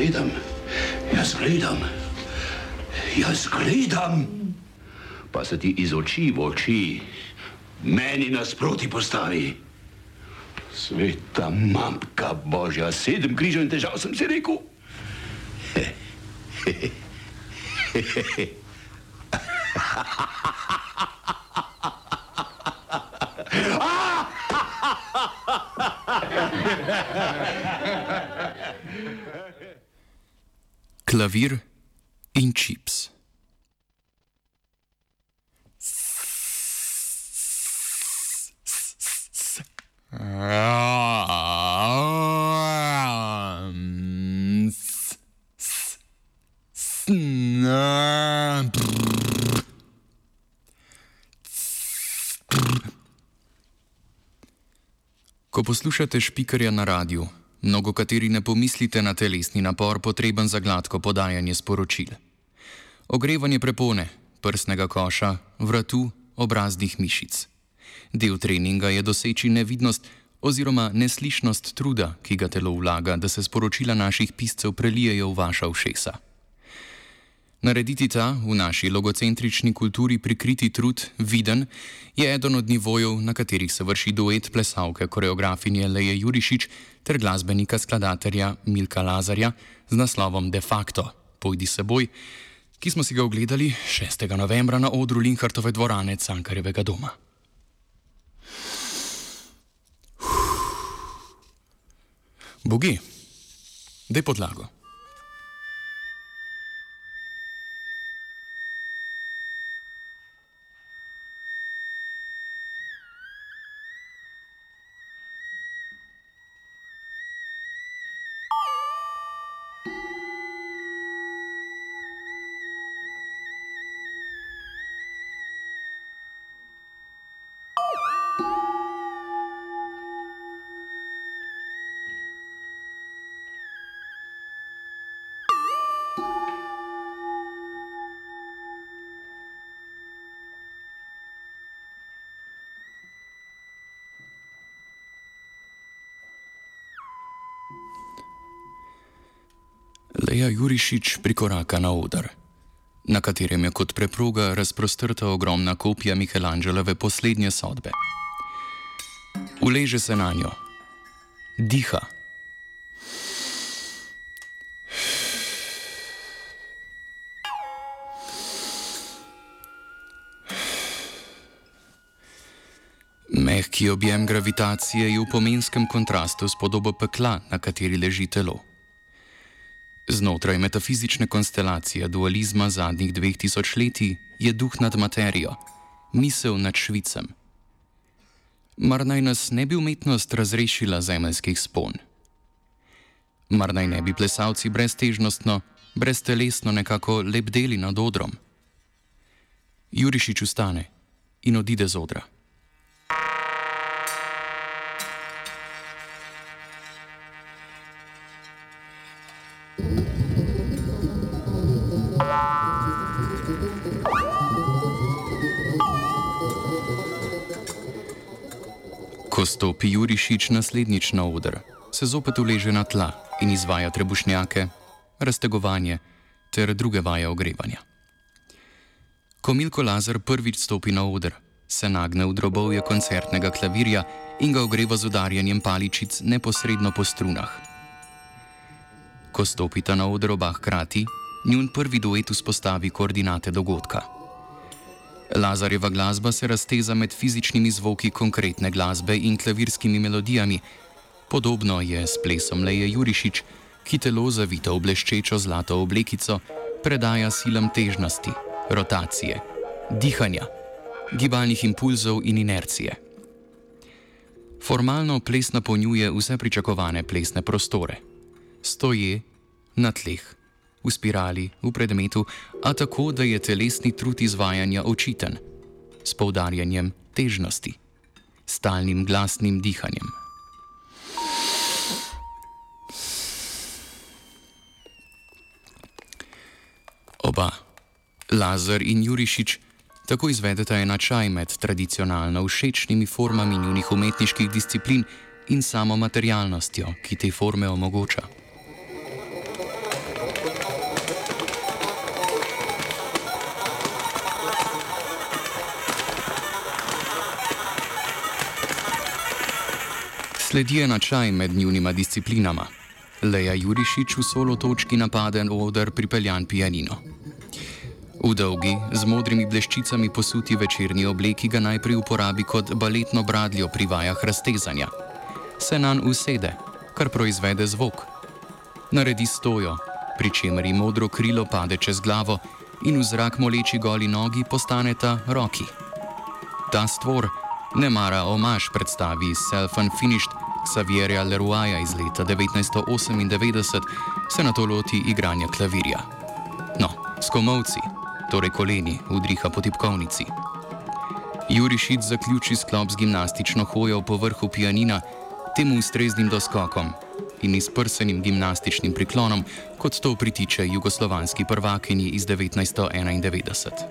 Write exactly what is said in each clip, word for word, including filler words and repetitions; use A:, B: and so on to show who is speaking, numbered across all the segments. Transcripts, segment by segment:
A: gledam, jaz gledam, jaz gledam, pa se ti iz oči v oči meni nasproti postavi. Sveta mamka Božja, sedem križev in težav sem si rekel. He, he, he, he, he.
B: Klavir in čips. Ko poslušate špikarja na radiju, mnogo kateri ne pomislite na telesni napor, potreben za gladko podajanje sporočil. Ogrevanje prepone, prsnega koša, vratu, obraznih mišic. Del treninga je doseči nevidnost oziroma neslišnost truda, ki ga telo vlaga, da se sporočila naših piscev prelijejo v vaša ušesa. Narediti ta, v naši logocentrični kulturi prikriti trud, viden, je eden od nivojev, na katerih se vrši duet plesalke koreografinje Leje Jurišič ter glasbenika skladatelja Milka Lazarja z naslovom De facto, Pojdi s seboj, ki smo si ga ogledali šestega novembra na odru Linhartove dvorane Cankarjevega doma. Bogi, daj podlago. Leja Jurišič prikoraka na oder, na katerem je kot preproga razprostrta ogromna kopija Michelangelove poslednje sodbe. Uleže se na njo. Diha. Mehki objem gravitacije je v pomenskem kontrastu s podobo pekla, na kateri leži telo. Znotraj metafizične konstelacije dualizma zadnjih dveh tisočletij je duh nad materijo, misel nad švicem. Mar naj nas ne bi umetnost razrešila zemeljskih spon? Mar naj ne bi plesalci breztežnostno, breztelesno nekako lebdeli nad odrom? Jurišič vstane in odide z odra. Ko stopi Jurišič naslednjič na oder, se zopet uleže na tla in izvaja trebušnjake, raztegovanje ter druge vaje ogrevanja. Ko Milko Lazar prvič stopi na oder, se nagne v drobovje koncertnega klavirja in ga ogreva z udarjanjem paličic neposredno po strunah. Ko stopita na oder oba hkrati, njun prvi duet vzpostavi koordinate dogodka. Lazarjeva glasba se razteza med fizičnimi zvoki konkretne glasbe in klavirskimi melodijami. Podobno je s plesom Leje Jurišič, ki telo zavito v bleščečo zlato oblekico predaja silam težnosti, rotacije, dihanja, gibalnih impulzov in inercije. Formalno ples napolnjuje vse pričakovane plesne prostore. Stoje, na tleh, v spirali, v predmetu, a tako, da je telesni trud izvajanja očiten, s poudarjanjem težnosti, stalnim glasnim dihanjem. Oba, Lazar in Jurišič, tako izvedeta enačaj med tradicionalno všečnimi formami njunih umetniških disciplin in samo materialnostjo, ki te forme omogoča. Sledi enačaj med njunima disciplinama. Leja Jurišič v solo točki napade oder pripeljan pianino. V dolgi, z modrimi bleščicami posuti večerni obleki ga najprej uporabi kot baletno bradljo pri vajah raztezanja. Se nanj usede, kar proizvede zvok. Naredi stojo, pri čemer ji modro krilo pade čez glavo in v zrak moleči goli nogi postaneta roki. Ta stvor ne mara omaž predstavi Self-Unfinished Xavierja Leroya iz leta devetnajststo osemindevetdeset, se nato loti igranja klavirja. No, s komolci, torej koleni, udriha po tipkovnici. Jurišič zaključi sklop z gimnastično hojo po vrhu pianina, temu ustreznim doskokom in izprsenim gimnastičnim priklonom, kot to pritiče jugoslovanski prvakinji iz devetnajststo enaindevetdeset.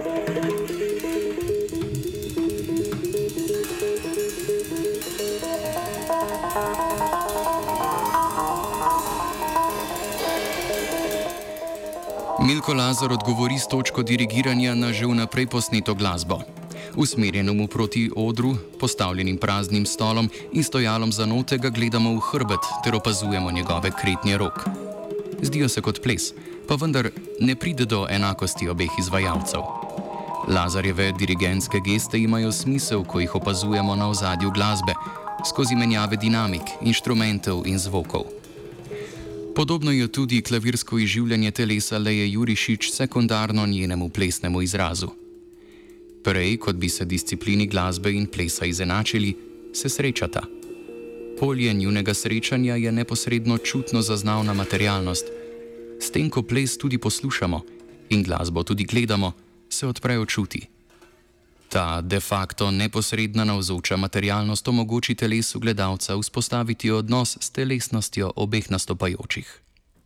B: Milko Lazar odgovori s točko dirigiranja na že vnaprej posneto glasbo. Usmerjenemu proti odru, postavljenim praznim stolom in stojalom za note ga gledamo v hrbet ter opazujemo njegove kretnje rok. Zdijo se kot ples, pa vendar ne pride do enakosti obeh izvajalcev. Lazarjeve dirigentske geste imajo smisel, ko jih opazujemo na ozadju glasbe, skozi menjave dinamik, inštrumentov in zvokov. Podobno je tudi klavirsko izživljanje telesa Leje Jurišič sekundarno njenemu plesnemu izrazu. Prej, kot bi se disciplini glasbe in plesa izenačili, se srečata. Polje njunega srečanja je neposredno čutno zaznavna materialnost. S tem, ko ples tudi poslušamo in glasbo tudi gledamo, se odprejo čuti. Ta de facto neposredna navzoča materialnost omogoči telesu gledalca vzpostaviti odnos s telesnostjo obeh nastopajočih.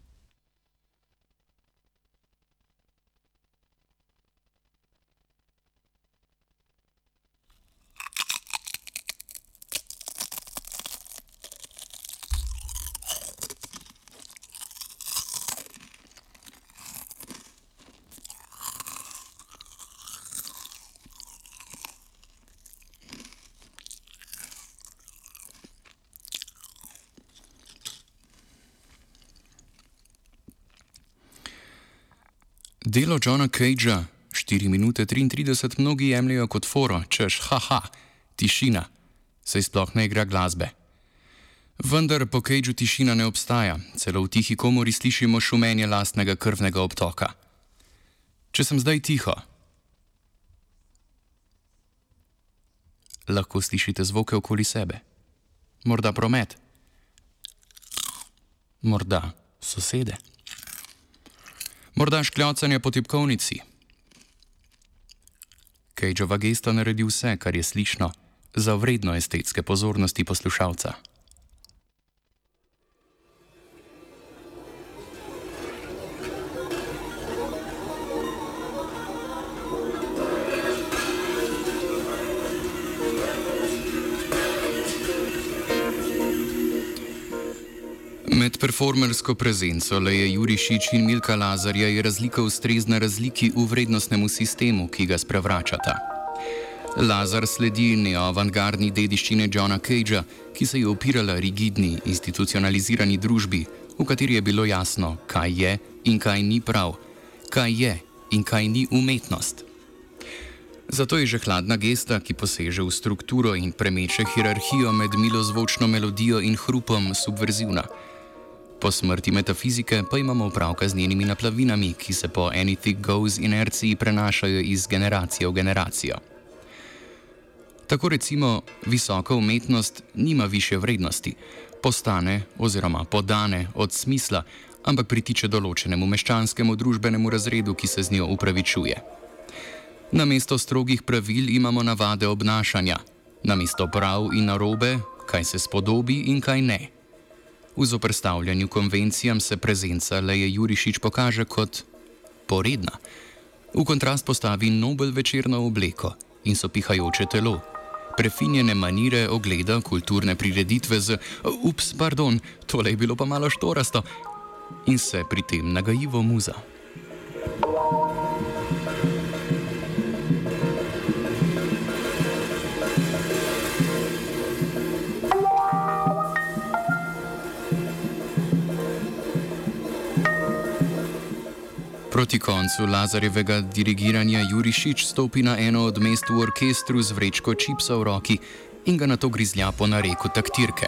B: Delo Johna Cagea, štiri minute triintrideset, mnogi jemljajo kot foro, češ, haha, tišina, saj sploh ne igra glasbe. Vendar po Cageu tišina ne obstaja, celo v tihi komori slišimo šumenje lastnega krvnega obtoka. Če sem zdaj tiho, lahko slišite zvoke okoli sebe. Morda promet, morda sosede. Morda škljocanje po tipkovnici. Cageova gesta naredi vse, kar je slišno, za vredno estetske pozornosti poslušalca. Med performersko prezenco Leje Jurišič in Milka Lazarja je razlika ustrezna razliki v vrednostnemu sistemu, ki ga sprevračata. Lazar sledi neoavantgardni dediščini Johna Cagea, ki se je opirala rigidni, institucionalizirani družbi, v kateri je bilo jasno, kaj je in kaj ni prav, kaj je in kaj ni umetnost. Zato je že hladna gesta, ki poseže v strukturo in premeče hierarhijo med milozvočno melodijo in hrupom, subverzivna. Po smrti metafizike pa imamo opravka z njenimi naplavinami, ki se po anything goes inerciji prenašajo iz generacije v generacijo. Tako recimo visoka umetnost nima višje vrednosti, postane oziroma podane od smisla, ampak pritiče določenemu meščanskemu družbenemu razredu, ki se z njo upravičuje. Namesto strogih pravil imamo navade obnašanja, namesto prav in narobe, kaj se spodobi in kaj ne. V zoperstavljanju konvencijam se prezenca Leje Jurišič pokaže kot poredna. V kontrast postavi nobel večerno obleko in sopihajoče telo, prefinjene manire ogleda kulturne prireditve z ups, pardon, tole je bilo pa malo štorasto, in se pri tem nagajivo muza. Proti koncu Lazarjevega dirigiranja Jurišič stopi na eno od mest v orkestru z vrečko čipsa v roki in ga nato grizlja po nareku taktirke.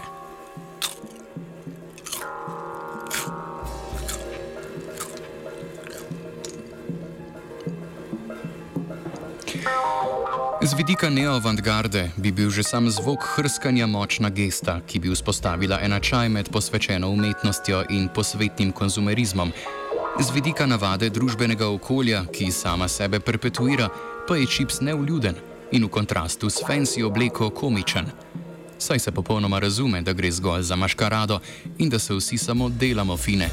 B: Z vidika neoavantgarde bi bil že sam zvok hrskanja močna gesta, ki bi vzpostavila enačaj med posvečeno umetnostjo in posvetnim konzumerizmom. Z vidika navade družbenega okolja, ki sama sebe perpetuira, pa je čips nevljuden in v kontrastu s fancy obleko komičen. Saj se popolnoma razume, da gre zgolj za maškarado in da se vsi samo delamo fine.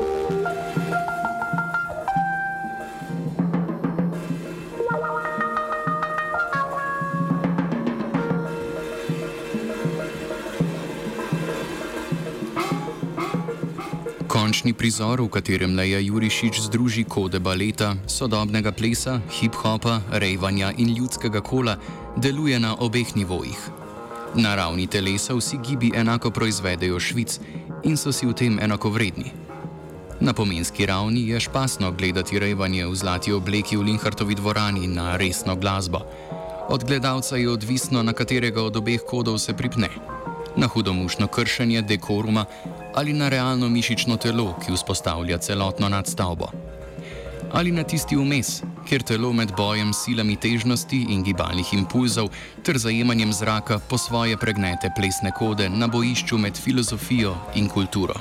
B: Končni prizor, v katerem Leja Jurišič združi kode baleta, sodobnega plesa, hip-hopa, rejvanja in ljudskega kola, deluje na obeh nivojih. Na ravni telesa vsi gibi enako proizvedejo švic in so si v tem enakovredni. Na pomenski ravni je špasno gledati rejvanje v zlati obleki v Linhartovi dvorani na resno glasbo. Od gledalca je odvisno, na katerega od obeh kodov se pripne. Na hudomušno kršenje dekoruma ali na realno mišično telo, ki vzpostavlja celotno nadstavbo. Ali na tisti vmes, kjer telo med bojem s silami težnosti in gibalnih impulzov ter zajemanjem zraka po svoje pregnete plesne kode na bojišču med filozofijo in kulturo.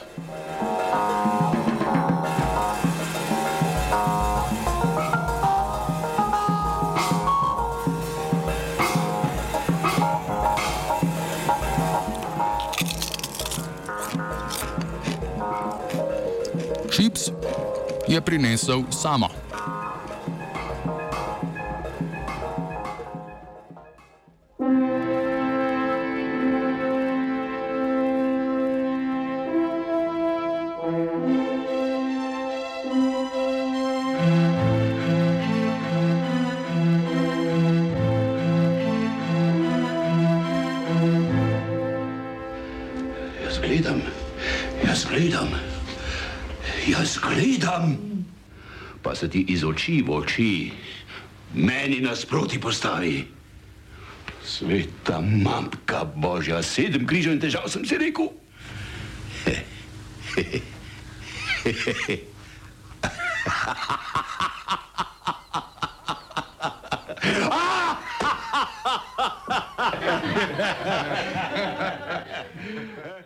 B: Čips je prinesel sama.
A: Jaz gledam, jaz gledam. Jaz gledam, pa se ti iz oči v oči meni nasproti postavi. Sveta matka Božja, sedem križev in težav sem si rekel. He, he, he, he, he.